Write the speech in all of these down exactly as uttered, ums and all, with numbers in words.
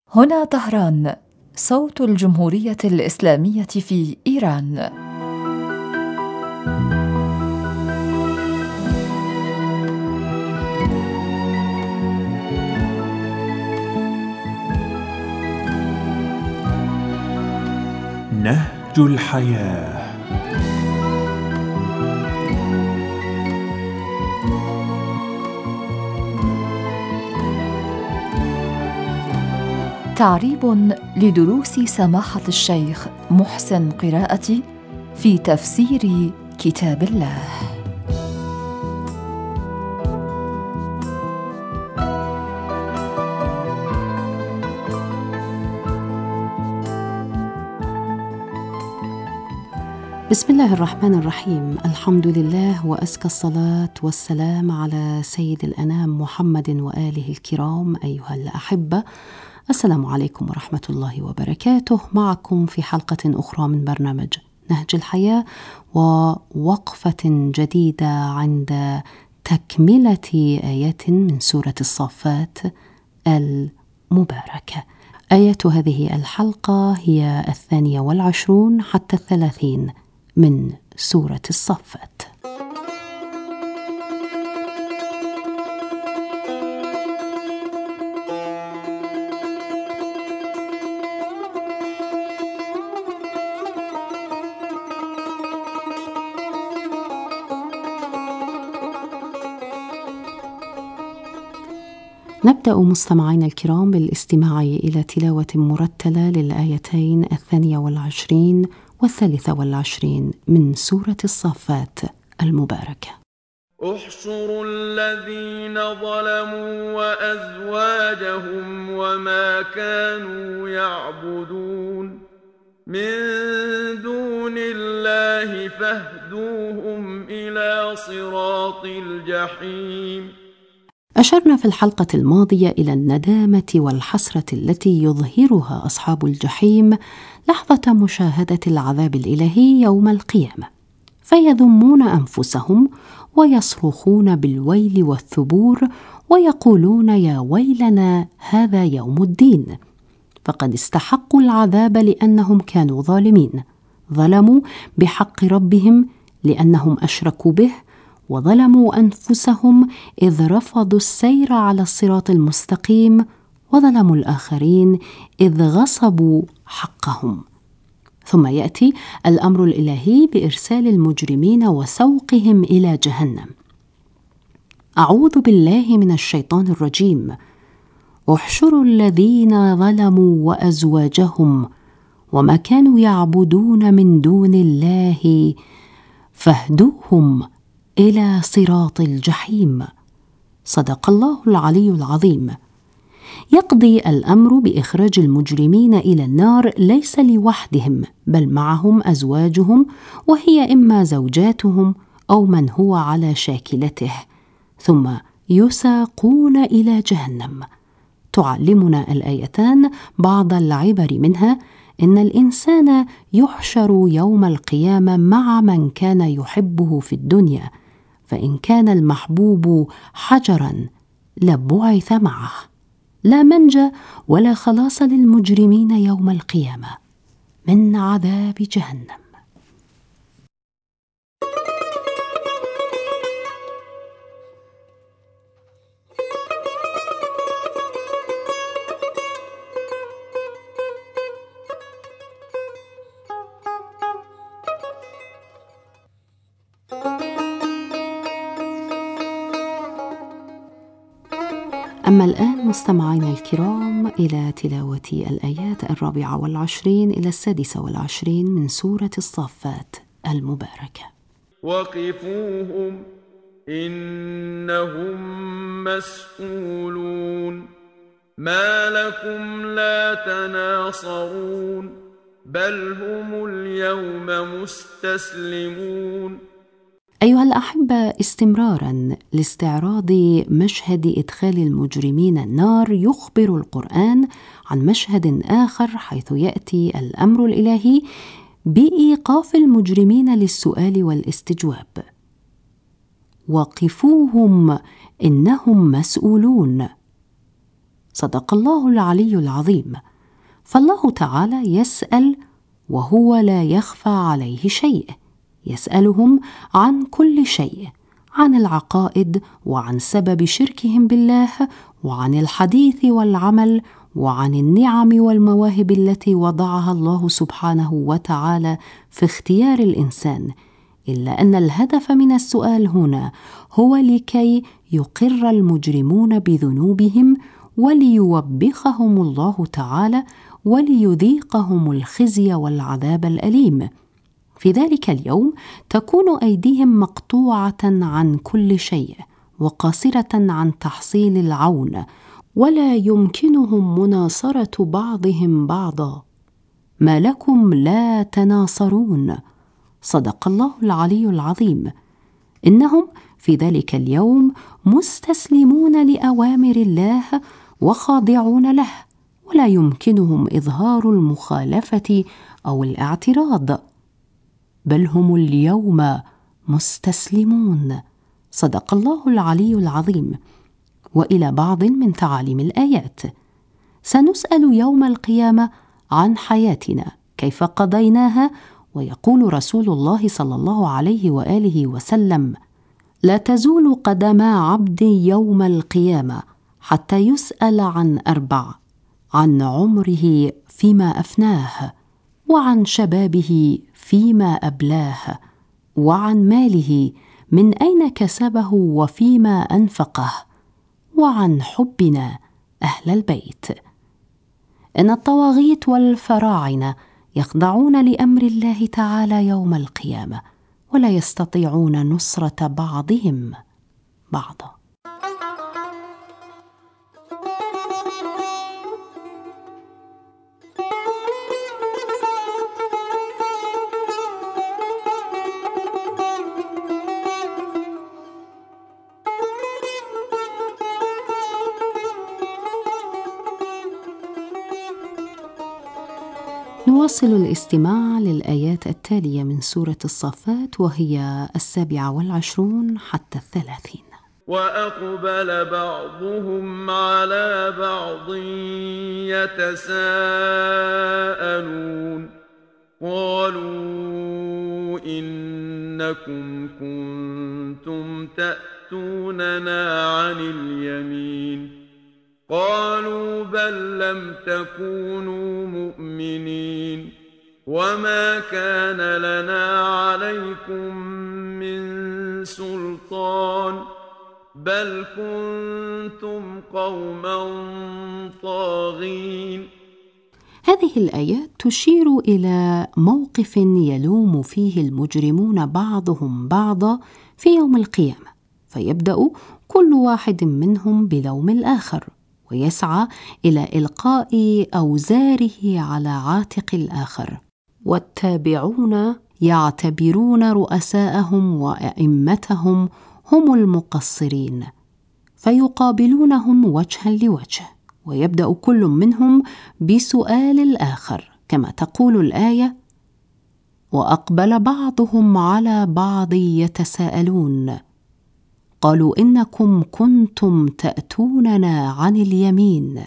هنا طهران، صوت الجمهورية الإسلامية في إيران. نهج الحياة. تعريب لدروس سماحة الشيخ محسن قراءتي في تفسير كتاب الله. بسم الله الرحمن الرحيم. الحمد لله وأزكى الصلاة والسلام على سيد الأنام محمد وآله الكرام. أيها الأحبة، السلام عليكم ورحمة الله وبركاته. معكم في حلقة أخرى من برنامج نهج الحياة، ووقفة جديدة عند تكملة آيات من سورة الصافات المباركة. آية هذه الحلقة هي الثانية والعشرون حتى الثلاثين من سورة الصافات. نبدأ مستمعينا الكرام بالاستماع إلى تلاوة مرتلة للآيتين الثانية والعشرين والثالثة والعشرين من سورة الصافات المباركة. احشروا الذين ظلموا وأزواجهم وما كانوا يعبدون من دون الله فاهدوهم إلى صراط الجحيم. أشرنا في الحلقة الماضية إلى الندامة والحسرة التي يظهرها أصحاب الجحيم لحظة مشاهدة العذاب الإلهي يوم القيامة، فيذمون أنفسهم ويصرخون بالويل والثبور ويقولون: يا ويلنا هذا يوم الدين. فقد استحقوا العذاب لأنهم كانوا ظالمين، ظلموا بحق ربهم لأنهم أشركوا به، وظلموا أنفسهم إذ رفضوا السير على الصراط المستقيم، وظلموا الآخرين إذ غصبوا حقهم. ثم يأتي الأمر الإلهي بإرسال المجرمين وسوقهم إلى جهنم. أعوذ بالله من الشيطان الرجيم. احشروا الذين ظلموا وأزواجهم وما كانوا يعبدون من دون الله فاهدوهم إلى صراط الجحيم. صدق الله العلي العظيم. يقضي الأمر بإخراج المجرمين إلى النار ليس لوحدهم، بل معهم أزواجهم، وهي إما زوجاتهم أو من هو على شاكلته، ثم يساقون إلى جهنم. تعلمنا الآيتان بعض العبر منها: إن الإنسان يحشر يوم القيامة مع من كان يحبه في الدنيا، فإن كان المحبوب حجرا لبعث معه. لا منجى ولا خلاص للمجرمين يوم القيامة من عذاب جهنم. أما الآن مستمعينا الكرام إلى تلاوة الآيات الرابعة والعشرين إلى السادسة والعشرين من سورة الصافات المباركة. وقفوهم إنهم مسؤولون ما لكم لا تناصرون بل هم اليوم مستسلمون. أيها الأحبة، استمراراً لاستعراض مشهد إدخال المجرمين النار، يخبر القرآن عن مشهد آخر حيث يأتي الأمر الإلهي بإيقاف المجرمين للسؤال والاستجواب. وقفوهم إنهم مسؤولون. صدق الله العلي العظيم. فالله تعالى يسأل وهو لا يخفى عليه شيء، يسألهم عن كل شيء، عن العقائد وعن سبب شركهم بالله، وعن الحديث والعمل، وعن النعم والمواهب التي وضعها الله سبحانه وتعالى في اختيار الإنسان. إلا أن الهدف من السؤال هنا هو لكي يقر المجرمون بذنوبهم وليوبخهم الله تعالى وليذيقهم الخزي والعذاب الأليم. في ذلك اليوم تكون أيديهم مقطوعة عن كل شيء وقاصرة عن تحصيل العون، ولا يمكنهم مناصرة بعضهم بعضا. ما لكم لا تناصرون؟ صدق الله العلي العظيم. إنهم في ذلك اليوم مستسلمون لأوامر الله وخاضعون له، ولا يمكنهم إظهار المخالفة أو الاعتراض، بل هم اليوم مستسلمون. صدق الله العلي العظيم. وإلى بعض من تعاليم الآيات: سنسأل يوم القيامة عن حياتنا كيف قضيناها، ويقول رسول الله صلى الله عليه وآله وسلم: لا تزول قدما عبد يوم القيامة حتى يسأل عن أربع: عن عمره فيما أفناه، وعن شبابه فيما أبلاه، وعن ماله من أين كسبه وفيما أنفقه، وعن حبنا أهل البيت. إن الطواغيت والفراعنة يخضعون لأمر الله تعالى يوم القيامة، ولا يستطيعون نصرة بعضهم بعضا. نواصل الاستماع للآيات التالية من سورة الصافات، وهي السابعة والعشرون حتى الثلاثين. وأقبل بعضهم على بعض يتساءلون قالوا إنكم كنتم تأتوننا عن اليمين قالوا بل لم تكونوا مؤمنين وما كان لنا عليكم من سلطان بل كنتم قوما طاغين. هذه الآيات تشير إلى موقف يلوم فيه المجرمون بعضهم بعضا في يوم القيامة، فيبدأ كل واحد منهم بلوم الآخر، ويسعى إلى إلقاء أوزاره على عاتق الآخر، والتابعون يعتبرون رؤساءهم وأئمتهم هم المقصرين، فيقابلونهم وجها لوجه، ويبدأ كل منهم بسؤال الآخر، كما تقول الآية: وأقبل بعضهم على بعض يتساءلون قالوا إنكم كنتم تأتوننا عن اليمين.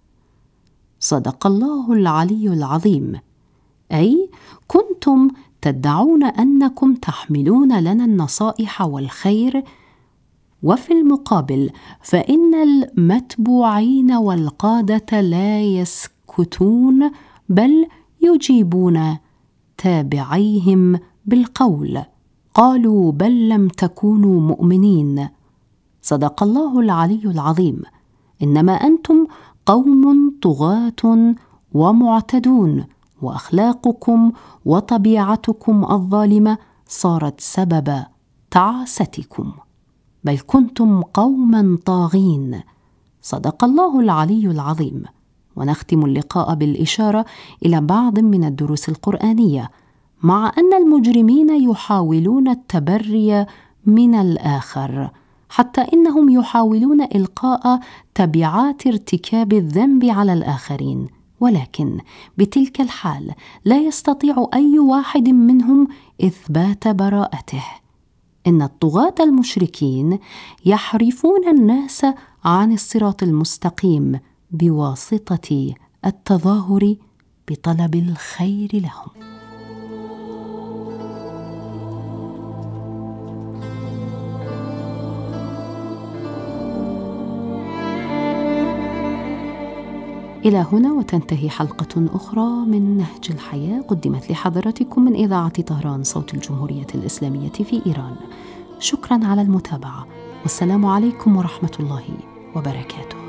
صدق الله العلي العظيم. أي كنتم تدعون أنكم تحملون لنا النصائح والخير، وفي المقابل فإن المتبوعين والقادة لا يسكتون بل يجيبون تابعيهم بالقول: قالوا بل لم تكونوا مؤمنين. صدق الله العلي العظيم. إنما أنتم قوم طغاة ومعتدون، وأخلاقكم وطبيعتكم الظالمة صارت سبب تعاستكم، بل كنتم قوما طاغين. صدق الله العلي العظيم. ونختم اللقاء بالإشارة إلى بعض من الدروس القرآنية، مع أن المجرمين يحاولون التبري من الآخر، حتى إنهم يحاولون إلقاء تبعات ارتكاب الذنب على الآخرين، ولكن بتلك الحال لا يستطيع أي واحد منهم إثبات براءته. إن الطغاة المشركين يحرفون الناس عن الصراط المستقيم بواسطة التظاهر بطلب الخير لهم. إلى هنا وتنتهي حلقة أخرى من نهج الحياة، قدمت لحضراتكم من إذاعة طهران صوت الجمهورية الإسلامية في إيران. شكرا على المتابعة، والسلام عليكم ورحمة الله وبركاته.